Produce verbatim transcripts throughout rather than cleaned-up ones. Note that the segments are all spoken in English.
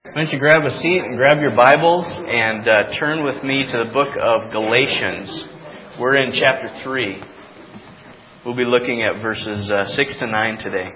Why don't you grab a seat and grab your Bibles and uh, turn with me to the book of Galatians. We're in chapter three. We'll be looking at verses uh, six to nine today.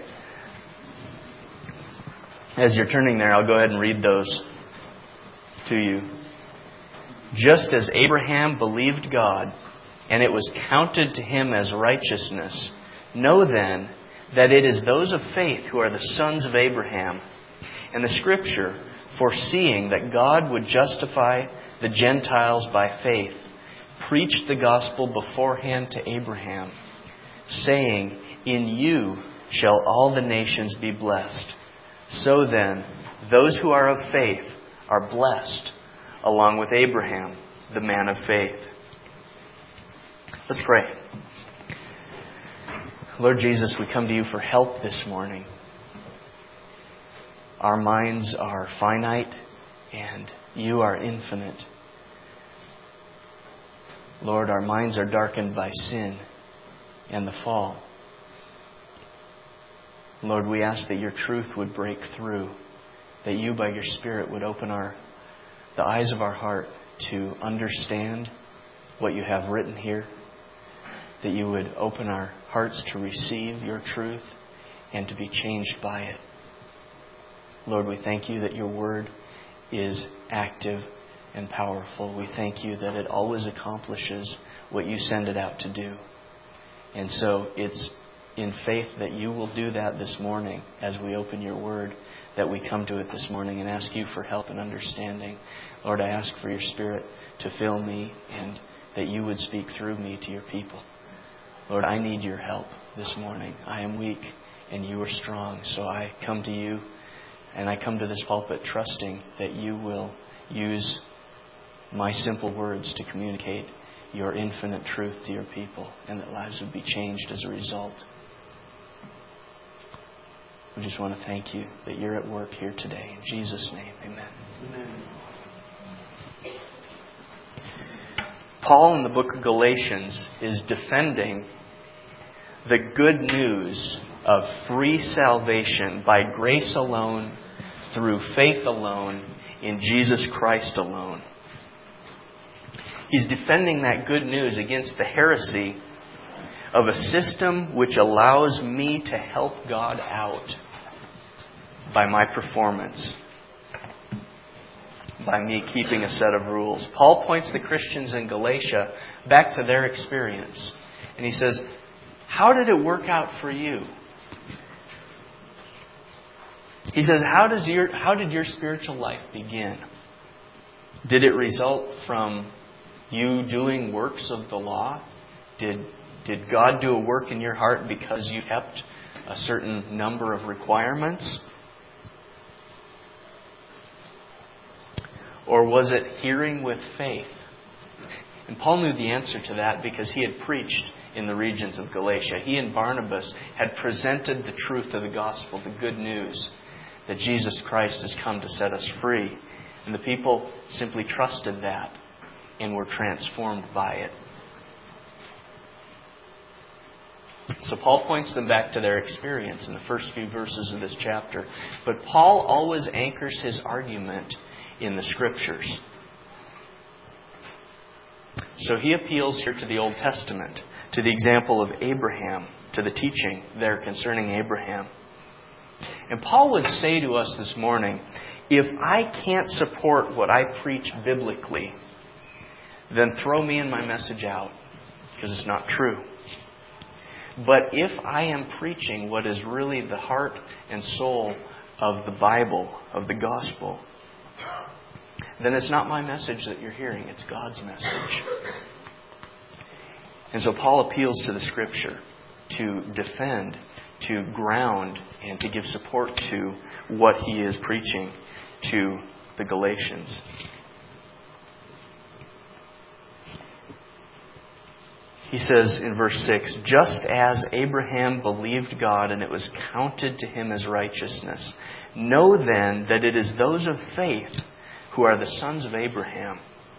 As you're turning there, I'll go ahead and read those to you. Just as Abraham believed God, and it was counted to him as righteousness, know then that it is those of faith who are the sons of Abraham. And the Scripture, foreseeing that God would justify the Gentiles by faith, preached the gospel beforehand to Abraham, saying, In you shall all the nations be blessed. So then, those who are of faith are blessed, along with Abraham, the man of faith. Let's pray. Lord Jesus, we come to you for help this morning. Our minds are finite and you are infinite. Lord, our minds are darkened by sin and the fall. Lord, we ask that your truth would break through, that you by your Spirit would open our the eyes of our heart to understand what you have written here, that you would open our hearts to receive your truth and to be changed by it. Lord, we thank you that your word is active and powerful. We thank you that it always accomplishes what you send it out to do. And so it's in faith that you will do that this morning as we open your word, that we come to it this morning and ask you for help and understanding. Lord, I ask for your Spirit to fill me and that you would speak through me to your people. Lord, I need your help this morning. I am weak and you are strong. So I come to you and I come to this pulpit trusting that you will use my simple words to communicate your infinite truth to your people and that lives would be changed as a result. We just want to thank you that you're at work here today. In Jesus' name, amen. Amen. Paul in the book of Galatians is defending the good news of free salvation by grace alone, through faith alone, in Jesus Christ alone. He's defending that good news against the heresy of a system which allows me to help God out by my performance, by me keeping a set of rules. Paul points the Christians in Galatia back to their experience. And he says, how did it work out for you? He says, how does your how did your spiritual life begin? Did it result from you doing works of the law? Did did God do a work in your heart because you kept a certain number of requirements? Or was it hearing with faith? And Paul knew the answer to that because he had preached in the regions of Galatia. He and Barnabas had presented the truth of the gospel, the good news that Jesus Christ has come to set us free. And the people simply trusted that and were transformed by it. So Paul points them back to their experience in the first few verses of this chapter. But Paul always anchors his argument in the Scriptures. So he appeals here to the Old Testament, to the example of Abraham, to the teaching there concerning Abraham. And Paul would say to us this morning, if I can't support what I preach biblically, then throw me and my message out, because it's not true. But if I am preaching what is really the heart and soul of the Bible, of the gospel, then it's not my message that you're hearing, it's God's message. And so Paul appeals to the Scripture to defend, to ground, and to give support to what he is preaching to the Galatians. He says in verse six, just as Abraham believed God and it was counted to him as righteousness, know then that it is those of faith who are the sons of Abraham.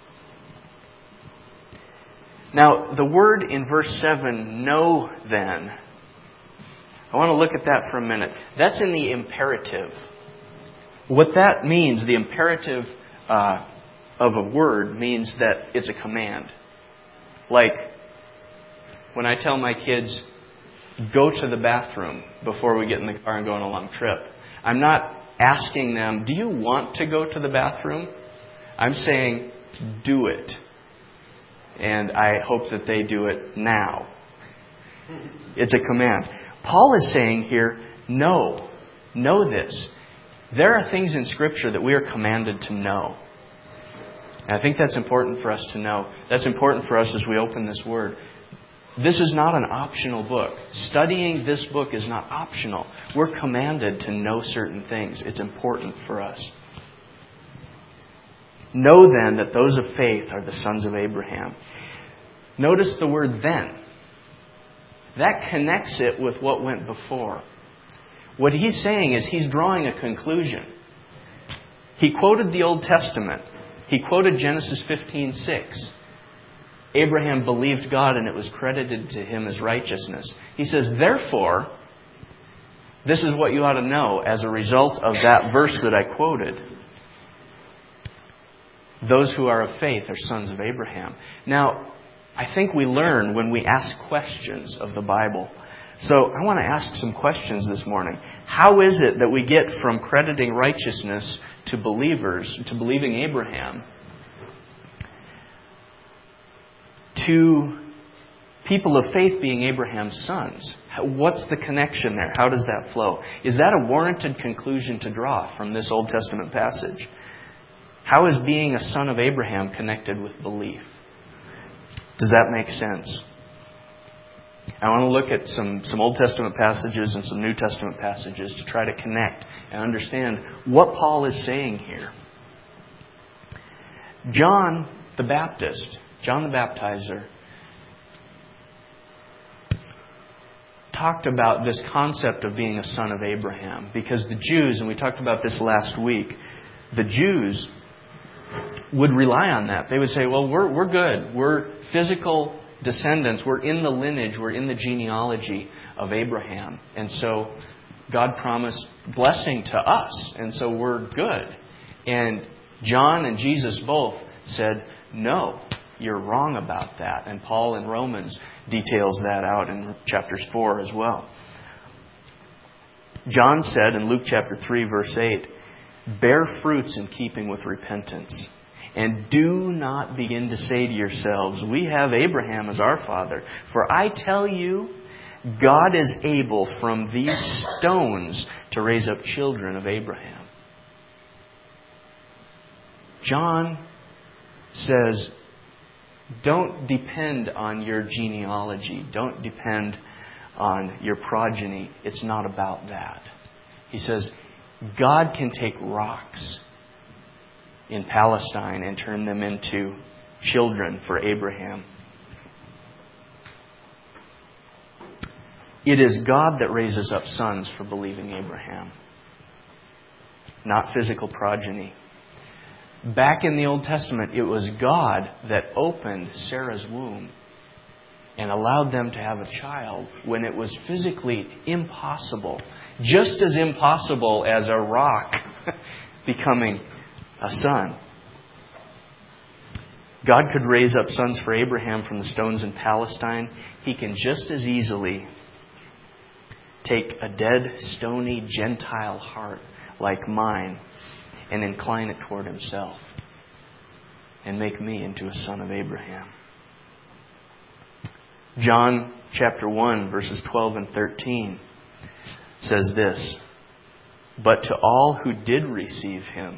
Now, the word in verse seven, know then, I want to look at that for a minute. That's in the imperative. What that means, the imperative uh, of a word means that it's a command. Like when I tell my kids, go to the bathroom before we get in the car and go on a long trip. I'm not asking them, do you want to go to the bathroom? I'm saying, do it. And I hope that they do it now. It's a command. Paul is saying here, know. Know this. There are things in Scripture that we are commanded to know. And I think that's important for us to know. That's important for us as we open this Word. This is not an optional book. Studying this book is not optional. We're commanded to know certain things. It's important for us. Know then that those of faith are the sons of Abraham. Notice the word then. That connects it with what went before. What he's saying is he's drawing a conclusion. He quoted the Old Testament. He quoted Genesis fifteen six. Abraham believed God and it was credited to him as righteousness. He says, therefore, this is what you ought to know as a result of that verse that I quoted. Those who are of faith are sons of Abraham. Now, I think we learn when we ask questions of the Bible. So I want to ask some questions this morning. How is it that we get from crediting righteousness to believers, to believing Abraham, to people of faith being Abraham's sons? What's the connection there? How does that flow? Is that a warranted conclusion to draw from this Old Testament passage? How is being a son of Abraham connected with belief? Does that make sense? I want to look at some, some Old Testament passages and some New Testament passages to try to connect and understand what Paul is saying here. John the Baptist, John the Baptizer, talked about this concept of being a son of Abraham because the Jews, and we talked about this last week, the Jews would rely on that. They would say, well, we're we're good. We're physical descendants. We're in the lineage. We're in the genealogy of Abraham. And so God promised blessing to us. And so we're good. And John and Jesus both said, no, you're wrong about that. And Paul in Romans details that out in chapters four as well. John said in Luke chapter three, verse eight, bear fruits in keeping with repentance. And do not begin to say to yourselves, we have Abraham as our father. For I tell you, God is able from these stones to raise up children of Abraham. John says, don't depend on your genealogy. Don't depend on your progeny. It's not about that. He says, God can take rocks in Palestine and turn them into children for Abraham. It is God that raises up sons for believing Abraham, not physical progeny. Back in the Old Testament, it was God that opened Sarah's womb and allowed them to have a child when it was physically impossible. Just as impossible as a rock becoming a son. God could raise up sons for Abraham from the stones in Palestine. He can just as easily take a dead, stony, Gentile heart like mine and incline it toward Himself and make me into a son of Abraham. John chapter one, verses twelve and thirteen says this, but to all who did receive Him,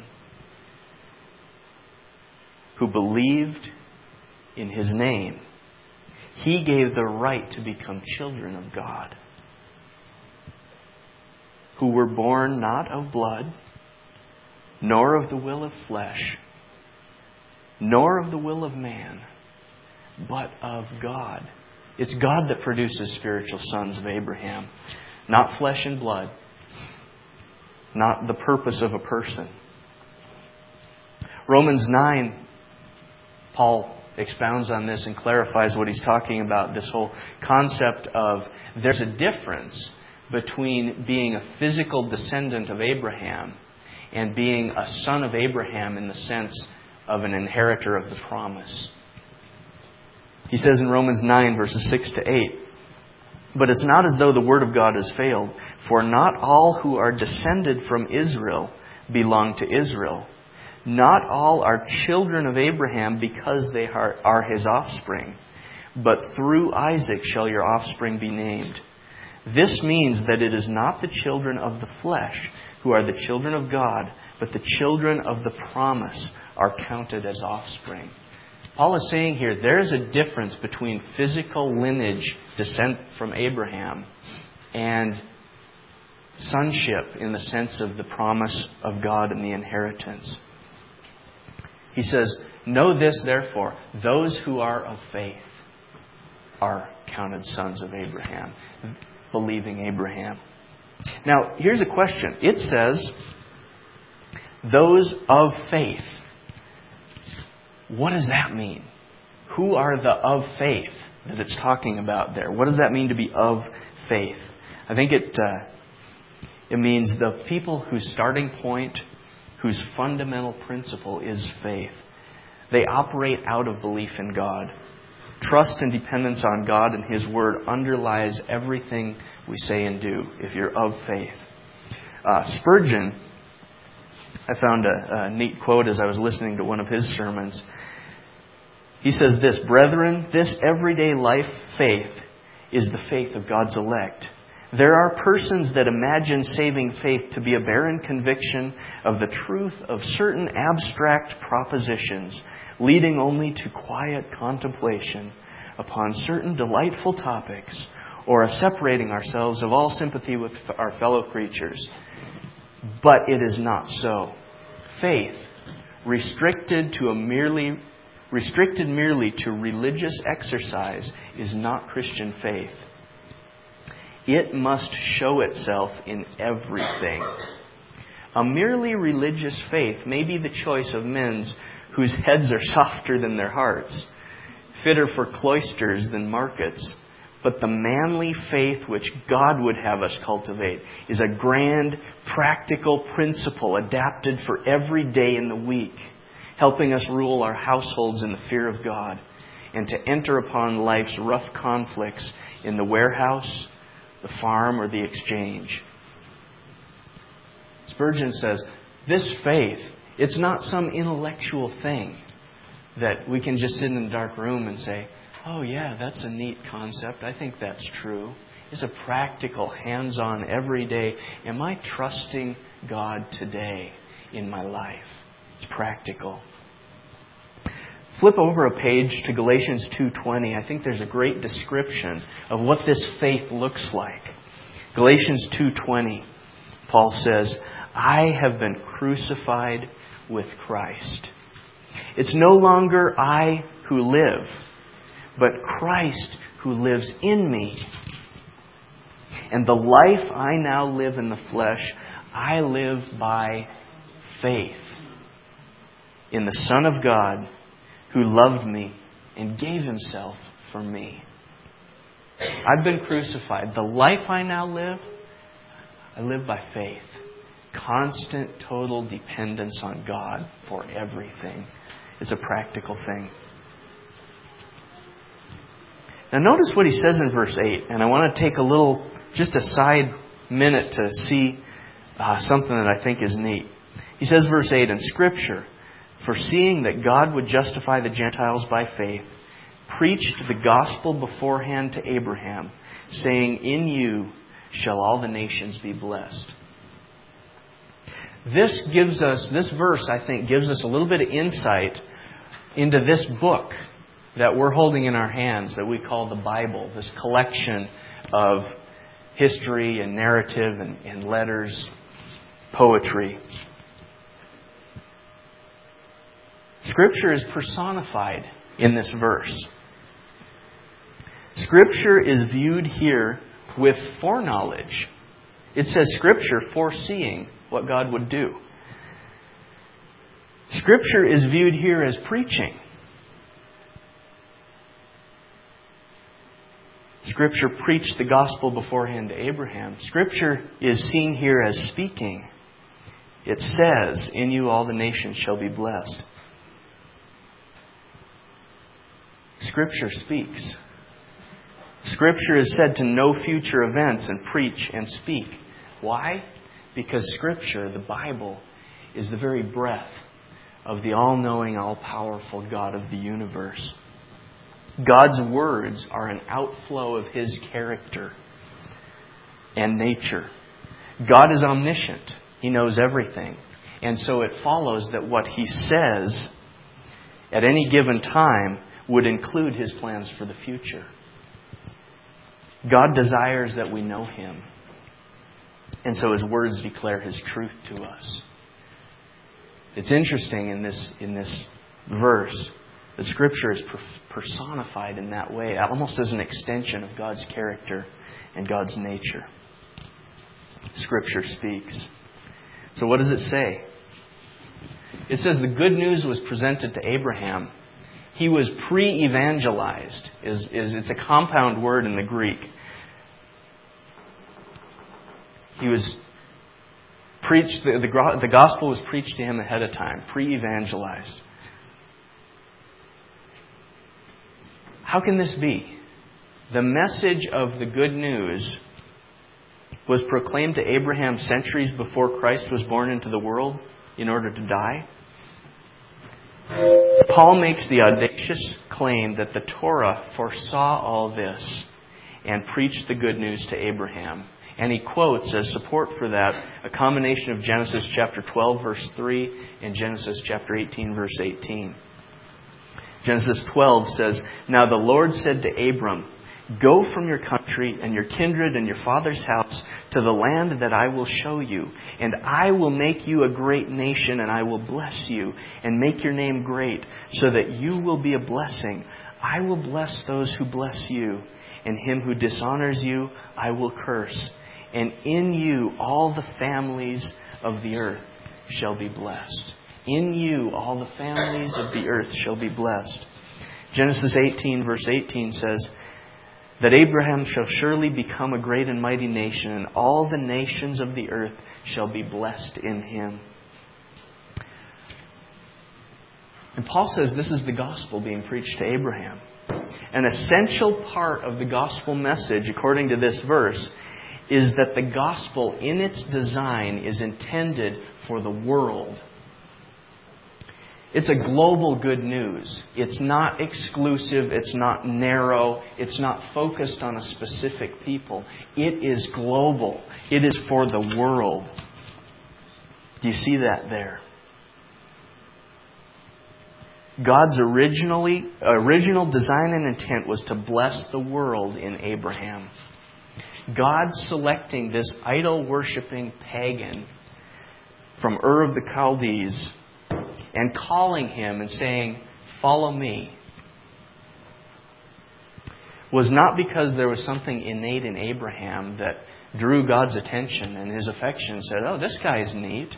who believed in His name, He gave the right to become children of God, who were born not of blood, nor of the will of flesh, nor of the will of man, but of God. It's God that produces spiritual sons of Abraham, not flesh and blood, not the purpose of a person. Romans nine, Paul expounds on this and clarifies what he's talking about, this whole concept of there's a difference between being a physical descendant of Abraham and being a son of Abraham in the sense of an inheritor of the promise. He says in Romans nine, verses six to eight, "But it's not as though the word of God has failed, for not all who are descended from Israel belong to Israel. Not all are children of Abraham because they are his offspring. But through Isaac shall your offspring be named. This means that it is not the children of the flesh who are the children of God, but the children of the promise are counted as offspring." Paul is saying here, there's a difference between physical lineage, descent from Abraham, and sonship in the sense of the promise of God and the inheritance. He says, "Know this, therefore, those who are of faith are counted sons of Abraham," believing Abraham. Now, here's a question. It says, those of faith. What does that mean? Who are the of faith that it's talking about there? What does that mean to be of faith? I think it uh, it means the people whose starting point, whose fundamental principle is faith. They operate out of belief in God. Trust and dependence on God and His Word underlies everything we say and do if you're of faith. Uh, Spurgeon, I found a, a neat quote as I was listening to one of his sermons. He says this, "Brethren, this everyday life faith is the faith of God's elect. There are persons that imagine saving faith to be a barren conviction of the truth of certain abstract propositions, leading only to quiet contemplation upon certain delightful topics, or a separating ourselves of all sympathy with our fellow creatures. But it is not so. Faith, restricted to a merely restricted merely to religious exercise, is not Christian faith. It must show itself in everything. A merely religious faith may be the choice of men whose heads are softer than their hearts, fitter for cloisters than markets. But the manly faith which God would have us cultivate is a grand, practical principle adapted for every day in the week, helping us rule our households in the fear of God and to enter upon life's rough conflicts in the warehouse, the farm, or the exchange." Spurgeon says, this faith, it's not some intellectual thing that we can just sit in a dark room and say, "Oh yeah, that's a neat concept. I think that's true." It's a practical, hands-on, everyday. Am I trusting God today in my life? It's practical. Flip over a page to Galatians two twenty. I think there's a great description of what this faith looks like. Galatians two twenty, Paul says, "I have been crucified with Christ. It's no longer I who live, but Christ who lives in me. And the life I now live in the flesh, I live by faith in the Son of God who loved me and gave Himself for me." I've been crucified. The life I now live, I live by faith. Constant, total dependence on God for everything. It's a practical thing. Now notice what he says in verse eight, and I want to take a little, just a side minute to see uh, something that I think is neat. He says, verse eight, "In Scripture, foreseeing that God would justify the Gentiles by faith, preached the gospel beforehand to Abraham, saying, in you shall all the nations be blessed." This gives us, this verse, I think, gives us a little bit of insight into this book that we're holding in our hands that we call the Bible, this collection of history and narrative and, and letters, poetry. Scripture is personified in this verse. Scripture is viewed here with foreknowledge. It says Scripture foreseeing what God would do. Scripture is viewed here as preaching. Scripture preached the gospel beforehand to Abraham. Scripture is seen here as speaking. It says, "In you all the nations shall be blessed." Scripture speaks. Scripture is said to know future events and preach and speak. Why? Because Scripture, the Bible, is the very breath of the all-knowing, all-powerful God of the universe. God's words are an outflow of His character and nature. God is omniscient. He knows everything. And so it follows that what He says at any given time would include His plans for the future. God desires that we know Him. And so His words declare His truth to us. It's interesting in this, in this verse that Scripture is personified in that way, almost as an extension of God's character and God's nature. Scripture speaks. So what does it say? It says the good news was presented to Abraham. He was pre-evangelized. Is, is, it's a compound word in the Greek. He was preached, the, the, the gospel was preached to him ahead of time, pre-evangelized. How can this be? The message of the good news was proclaimed to Abraham centuries before Christ was born into the world in order to die. Paul makes the audacious claim that the Torah foresaw all this and preached the good news to Abraham. And he quotes as support for that a combination of Genesis chapter twelve verse three and Genesis chapter eighteen verse eighteen. Genesis twelve says, "Now the Lord said to Abram, go from your country and your kindred and your father's house to the land that I will show you. And I will make you a great nation, and I will bless you and make your name great, so that you will be a blessing. I will bless those who bless you, and him who dishonors you I will curse. And in you all the families of the earth shall be blessed." In you all the families of the earth shall be blessed. Genesis eighteen verse eighteen says, "That Abraham shall surely become a great and mighty nation, and all the nations of the earth shall be blessed in him." And Paul says this is the gospel being preached to Abraham. An essential part of the gospel message, according to this verse, is that the gospel in its design is intended for the world. It's a global good news. It's not exclusive. It's not narrow. It's not focused on a specific people. It is global. It is for the world. Do you see that there? God's originally, original design and intent was to bless the world in Abraham. God selecting this idol-worshipping pagan from Ur of the Chaldees and calling him and saying, "Follow me," was not because there was something innate in Abraham that drew God's attention and His affection and said, "Oh, this guy's neat."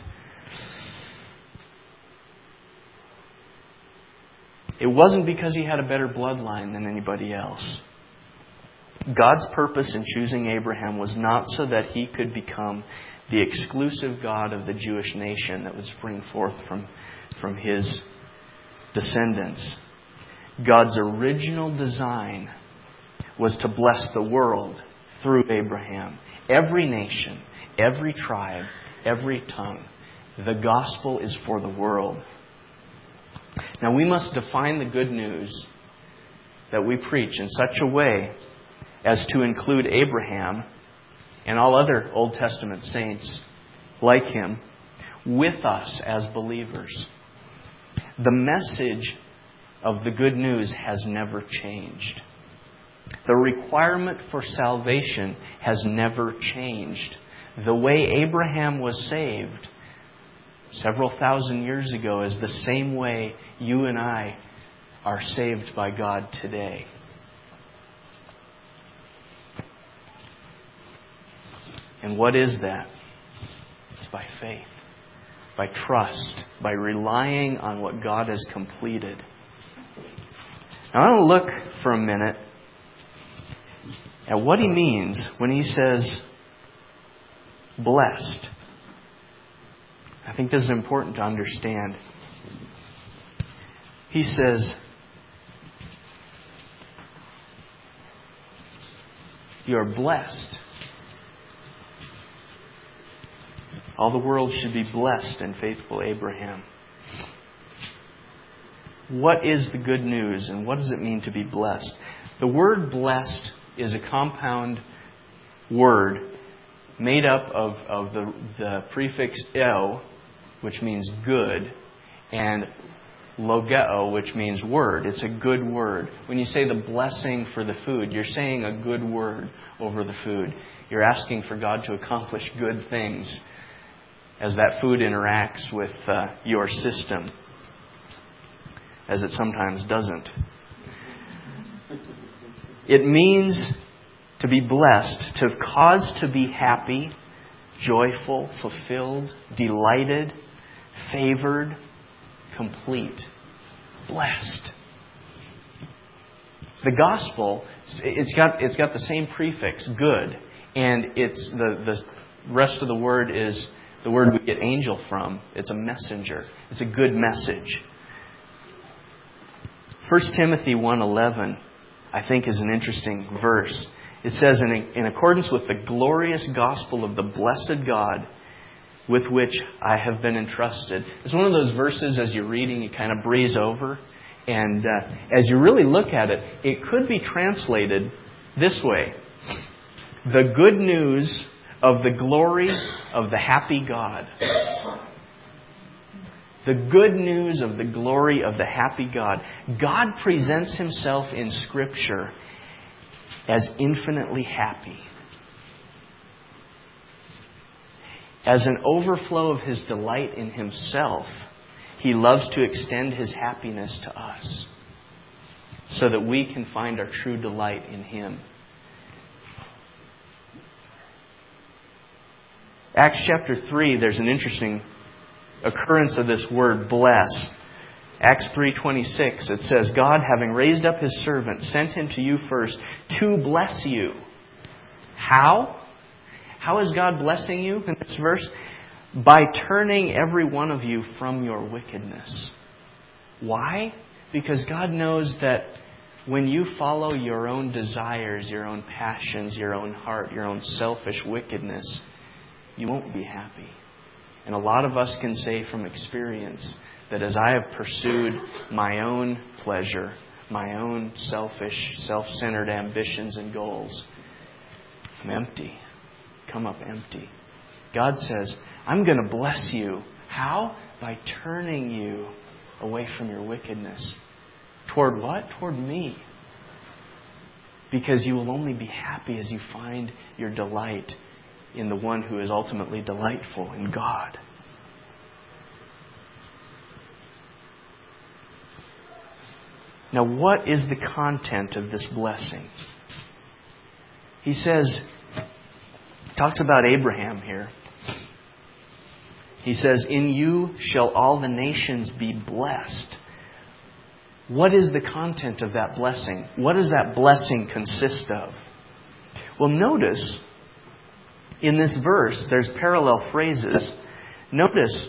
It wasn't because he had a better bloodline than anybody else. God's purpose in choosing Abraham was not so that he could become the exclusive God of the Jewish nation that would spring forth from, from his descendants. God's original design was to bless the world through Abraham. Every nation, every tribe, every tongue. The gospel is for the world. Now we must define the good news that we preach in such a way as to include Abraham and all other Old Testament saints like him with us as believers. The message of the good news has never changed. The requirement for salvation has never changed. The way Abraham was saved several thousand years ago is the same way you and I are saved by God today. And what is that? It's by faith, by trust, by relying on what God has completed. Now I want to look for a minute at what he means when he says blessed. I think this is important to understand. He says, you are blessed. All the world should be blessed and faithful Abraham. What is the good news and what does it mean to be blessed? The word blessed is a compound word made up of, of the, the prefix "eo," which means good, and logeo, which means word. It's a good word. When you say the blessing for the food, you're saying a good word over the food. You're asking for God to accomplish good things as that food interacts with uh, your system, as it sometimes doesn't. It means to be blessed, to cause to be happy, joyful, fulfilled, delighted, favored, complete, blessed. The gospel, it's got it's got the same prefix, good, and it's the the rest of the word is the word we get angel from. It's a messenger. It's a good message. First Timothy one eleven, I think, is an interesting verse. It says, in, in accordance with the glorious gospel of the blessed God with which I have been entrusted. It's one of those verses as you're reading, you kind of breeze over. And uh, as you really look at it, it could be translated this way. The good news of the glory of the happy God. The good news of the glory of the happy God. God presents Himself in Scripture as infinitely happy. As an overflow of His delight in Himself, He loves to extend His happiness to us so that we can find our true delight in Him. Acts chapter three, there's an interesting occurrence of this word, bless. Acts three twenty-six, it says, God, having raised up His servant, sent Him to you first to bless you. How? How is God blessing you in this verse? By turning every one of you from your wickedness. Why? Because God knows that when you follow your own desires, your own passions, your own heart, your own selfish wickedness, you won't be happy. And a lot of us can say from experience that as I have pursued my own pleasure, my own selfish, self-centered ambitions and goals, I'm empty. Come up empty. God says, I'm going to bless you. How? By turning you away from your wickedness. Toward what? Toward me. Because you will only be happy as you find your delight in the one who is ultimately delightful, in God. Now, what is the content of this blessing? He says, talks about Abraham here. He says, in you shall all the nations be blessed. What is the content of that blessing? What does that blessing consist of? Well, notice in this verse, there's parallel phrases. Notice,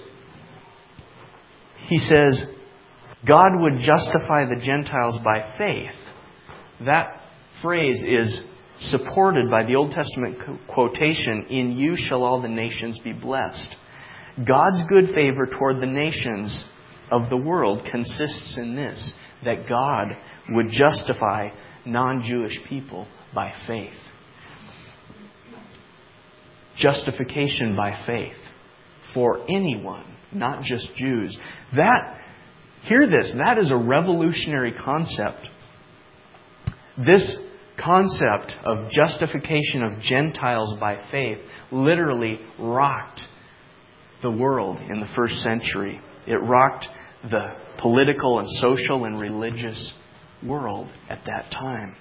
he says, God would justify the Gentiles by faith. That phrase is supported by the Old Testament quotation, in you shall all the nations be blessed. God's good favor toward the nations of the world consists in this, that God would justify non-Jewish people by faith. Justification by faith for anyone, not just Jews. That, hear this, that is a revolutionary concept. This concept of justification of Gentiles by faith literally rocked the world in the first century. It rocked the political and social and religious world at that time.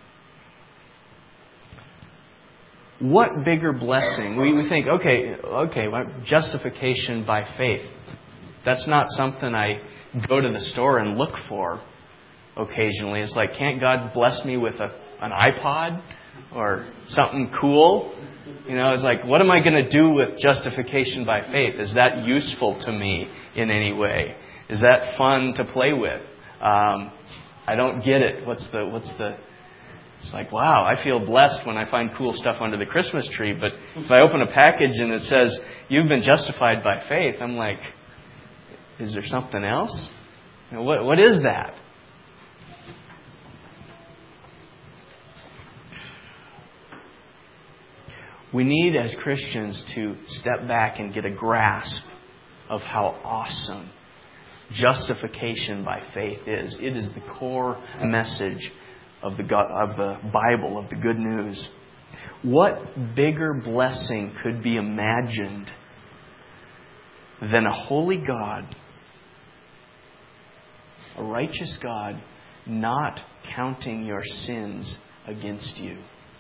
What bigger blessing? We, we think, okay, okay, well, justification by faith. That's not something I go to the store and look for occasionally. It's like, can't God bless me with a, an iPod or something cool. You know, it's like, what am I going to do with justification by faith? Is that useful to me in any way? Is that fun to play with? Um, I don't get it. What's the, what's the, it's like, wow, I feel blessed when I find cool stuff under the Christmas tree. But if I open a package and it says, you've been justified by faith, I'm like, is there something else? You know, what, what is that? We need, as Christians, to step back and get a grasp of how awesome justification by faith is. It is the core message of the God, of the Bible, of the good news. What bigger blessing could be imagined than a holy God, a righteous God, not counting your sins against you?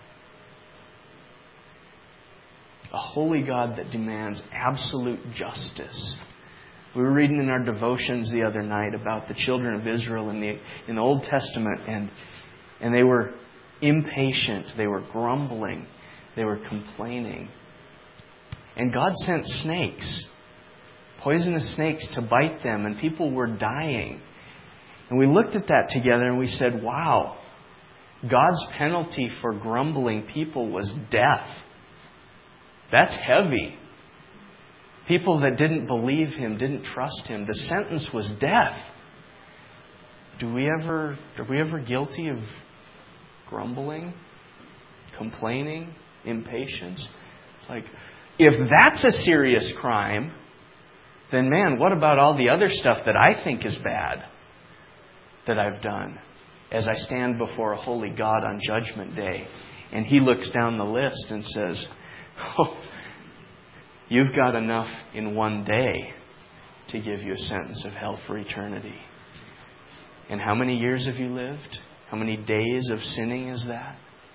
A holy God that demands absolute justice. We were reading in our devotions the other night about the children of Israel in the in the Old Testament, and and they were impatient, they were grumbling, they were complaining. And God sent snakes, poisonous snakes, to bite them, and people were dying. And we looked at that together and we said, wow, God's penalty for grumbling people was death. That's heavy. People that didn't believe Him, didn't trust Him, the sentence was death. Do we ever, are we ever guilty of grumbling, complaining, impatience? It's like, if that's a serious crime, then man, what about all the other stuff that I think is bad that I've done as I stand before a holy God on Judgment Day? And He looks down the list and says, oh, you've got enough in one day to give you a sentence of hell for eternity. And how many years have you lived? How many days of sinning is that?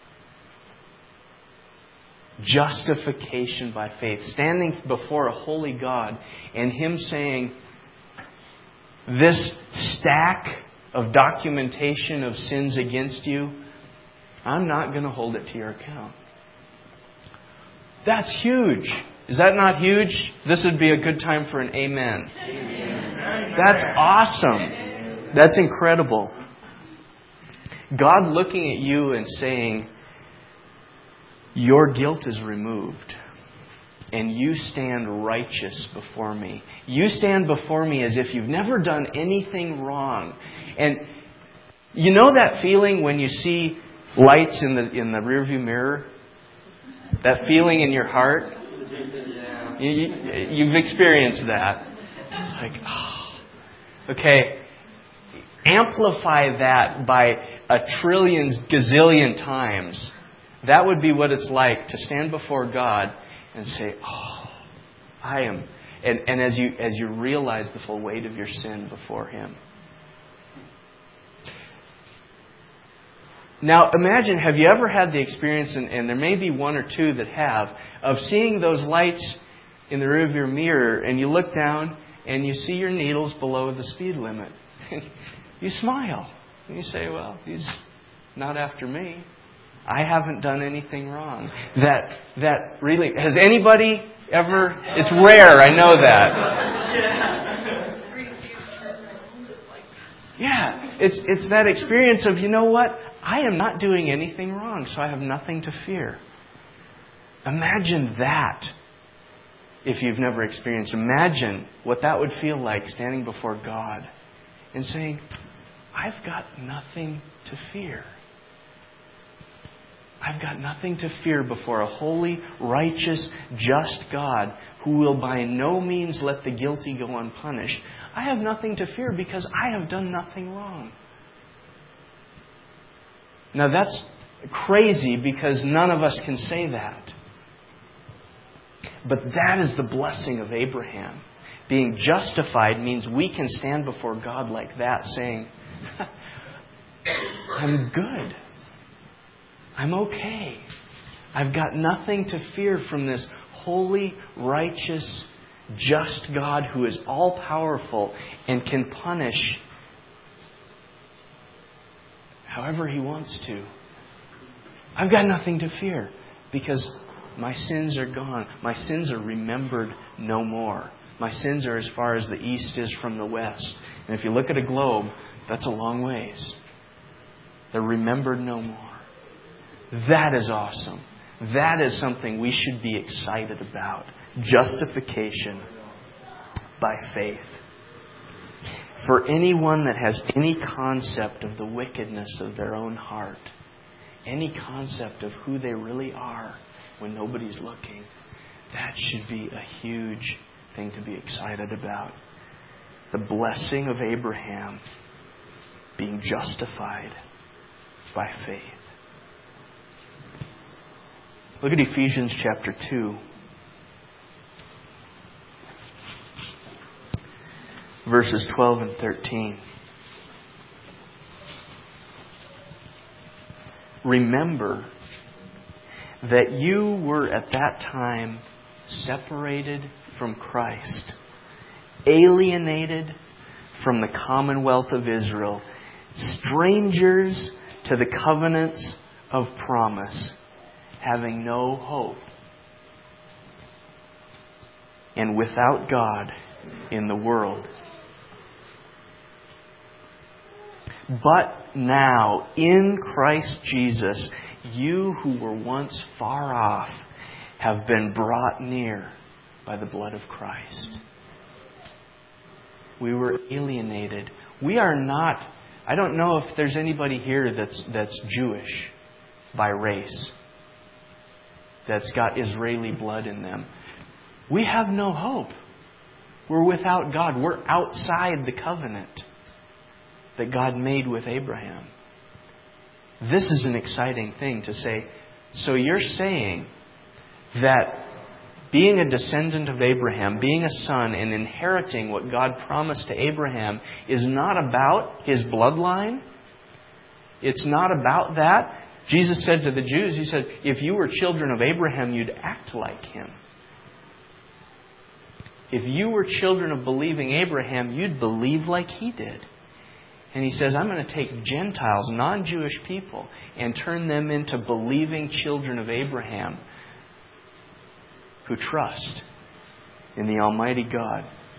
Justification by faith. Standing before a holy God and Him saying, this stack of documentation of sins against you, I'm not going to hold it to your account. That's huge. Is that not huge? This would be a good time for an amen. Amen. That's awesome. That's incredible. God looking at you and saying, your guilt is removed. And you stand righteous before me. You stand before me as if you've never done anything wrong. And you know that feeling when you see lights in the in the rearview mirror? That feeling in your heart? You, you, you've experienced that. It's like, oh, okay. Amplify that by a trillion, gazillion times. That would be what it's like to stand before God and say, oh, I am. And, and as you as you realize the full weight of your sin before Him. Now imagine, have you ever had the experience, and, and there may be one or two that have, of seeing those lights in the rear of your mirror and you look down and you see your needles below the speed limit. You smile. And you say, well, He's not after me. I haven't done anything wrong. That that really... Has anybody ever... It's rare, I know that. Yeah, it's it's that experience of, you know what? I am not doing anything wrong, so I have nothing to fear. Imagine that. If you've never experienced, imagine what that would feel like standing before God and saying, I've got nothing to fear. I've got nothing to fear before a holy, righteous, just God who will by no means let the guilty go unpunished. I have nothing to fear because I have done nothing wrong. Now that's crazy because none of us can say that. But that is the blessing of Abraham. Being justified means we can stand before God like that saying, I'm good. I'm okay. I've got nothing to fear from this holy, righteous, just God who is all-powerful and can punish however He wants to. I've got nothing to fear because my sins are gone. My sins are remembered no more. My sins are as far as the east is from the west. And if you look at a globe, that's a long ways. They're remembered no more. That is awesome. That is something we should be excited about. Justification by faith. For anyone that has any concept of the wickedness of their own heart, any concept of who they really are when nobody's looking, that should be a huge thing to be excited about. The blessing of Abraham being justified by faith. Look at Ephesians chapter two. Verses twelve and thirteen. Remember that you were at that time separated from Christ, alienated from the commonwealth of Israel, strangers to the covenants of promise, having no hope, and without God in the world. But now, in Christ Jesus, you who were once far off have been brought near by the blood of Christ. We were alienated. We are not... I don't know if there's anybody here that's that's Jewish by race, that's got Israeli blood in them. We have no hope. We're without God. We're outside the covenant that God made with Abraham. This is an exciting thing to say. So you're saying that being a descendant of Abraham, being a son and inheriting what God promised to Abraham is not about his bloodline? It's not about that? Jesus said to the Jews, He said, if you were children of Abraham, you'd act like him. If you were children of believing Abraham, you'd believe like he did. And He says, I'm going to take Gentiles, non-Jewish people, and turn them into believing children of Abraham who trust in the Almighty God.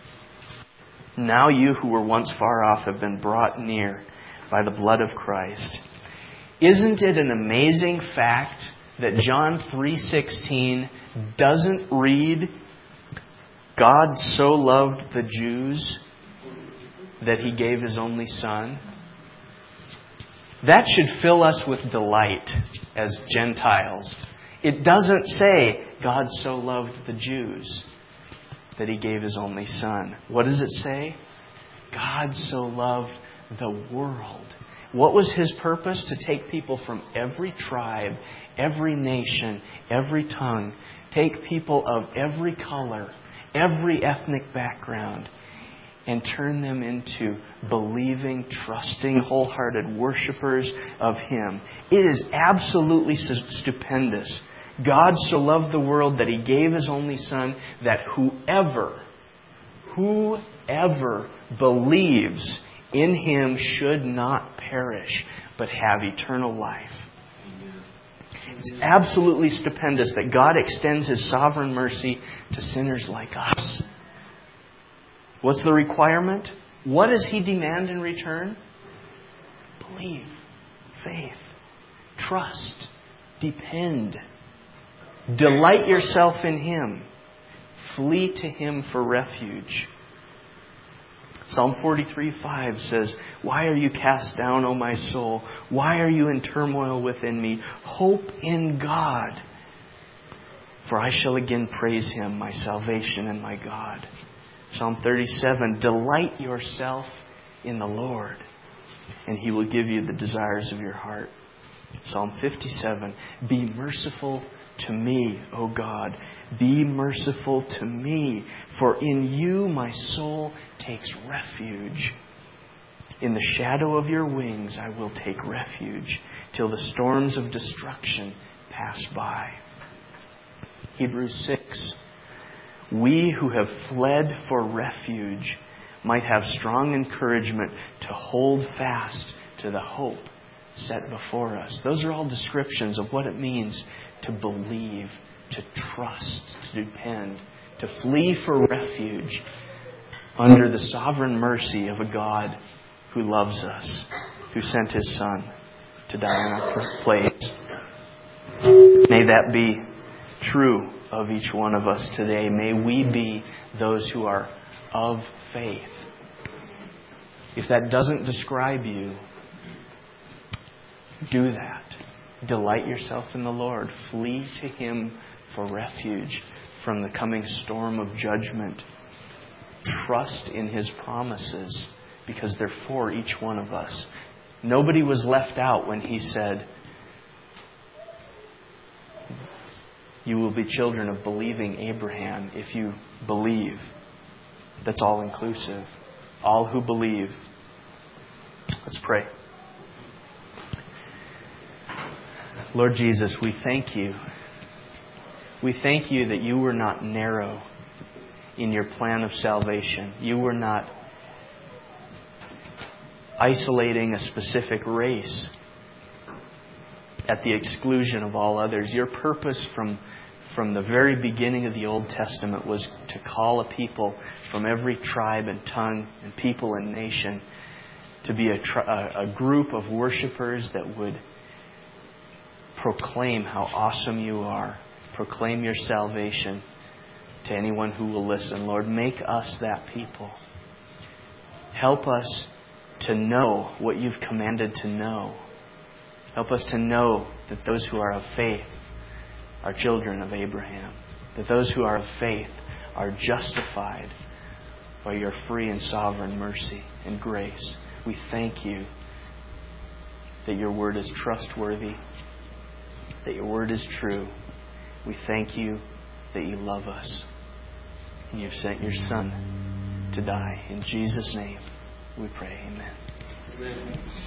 Now you who were once far off have been brought near by the blood of Christ. Isn't it an amazing fact that John three sixteen doesn't read, God so loved the Jews that He gave His only Son? That should fill us with delight as Gentiles. It doesn't say, God so loved the Jews that He gave His only Son. What does it say? God so loved the world. What was His purpose? To take people from every tribe, every nation, every tongue, take people of every color, every ethnic background, and turn them into believing, trusting, wholehearted worshipers of Him. It is absolutely stupendous. God so loved the world that He gave His only Son, that whoever, whoever believes in Him should not perish, but have eternal life. It's absolutely stupendous that God extends His sovereign mercy to sinners like us. What's the requirement? What does He demand in return? Believe, faith, trust, depend. Delight yourself in Him. Flee to Him for refuge. Psalm forty-three five says, Why are you cast down, O my soul? Why are you in turmoil within me? Hope in God, for I shall again praise Him, my salvation and my God. Psalm thirty-seven, Delight yourself in the Lord, and He will give you the desires of your heart. Psalm fifty-seven, Be merciful to me, O God. Be merciful to me, for in You my soul takes refuge. In the shadow of Your wings I will take refuge, till the storms of destruction pass by. Hebrews six, We who have fled for refuge might have strong encouragement to hold fast to the hope set before us. Those are all descriptions of what it means to believe, to trust, to depend, to flee for refuge under the sovereign mercy of a God who loves us, who sent His Son to die in our place. May that be true of each one of us today. May we be those who are of faith. If that doesn't describe you, do that. Delight yourself in the Lord. Flee to Him for refuge from the coming storm of judgment. Trust in His promises because they're for each one of us. Nobody was left out when He said, you will be children of believing Abraham if you believe. That's all inclusive. All who believe. Let's pray. Lord Jesus, we thank You. We thank You that You were not narrow in Your plan of salvation. You were not isolating a specific race at the exclusion of all others. Your purpose from, from the very beginning of the Old Testament was to call a people from every tribe and tongue and people and nation to be a, tri- a group of worshipers that would proclaim how awesome You are. Proclaim Your salvation to anyone who will listen. Lord, make us that people. Help us to know what You've commanded to know. Help us to know that those who are of faith are children of Abraham. That those who are of faith are justified by Your free and sovereign mercy and grace. We thank You that Your word is trustworthy, that Your word is true. We thank You that You love us and You've sent Your Son to die. In Jesus' name we pray. Amen. Amen.